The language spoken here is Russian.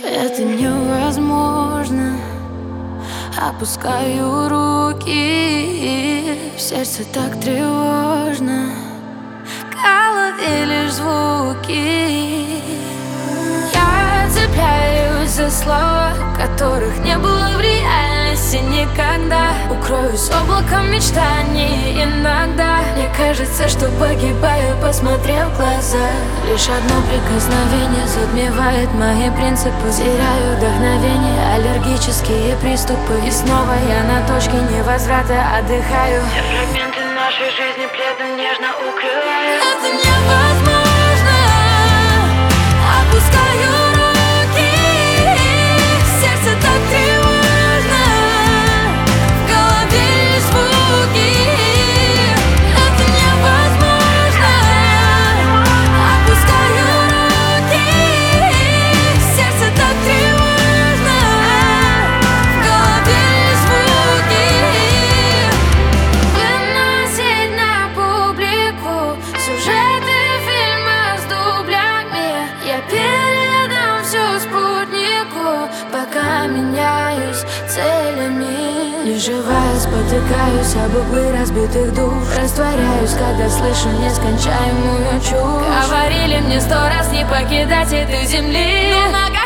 Это невозможно. Опускаю руки, в сердце так тревожно, в голове лишь звуки. Я цепляюсь за слова, которых не было в реальности никогда. Укроюсь облаком мечтаний иногда. Мне кажется, что погибаю, посмотрев в глаза. Лишь одно прикосновение затмевает мои принципы. Теряю вдохновение, аллергические приступы. И снова я на точке невозврата отдыхаю. Все фрагменты нашей жизни пледом нежно укрываю. Это невозможно. Опускаю руки, сердце так тревожно, в голове лишь звуки. Это невозможно. Опускаю руки, сердце так тревожно, в голове лишь звуки. Выносить на публику сюжеты фильма с дублями. Я передам все спутнику, пока меняюсь целями. Не живая, спотыкаюсь об углы разбитых душ. Растворяюсь, когда слышу нескончаемую чушь. Говорили мне 100 раз не покидать этой земли, но нога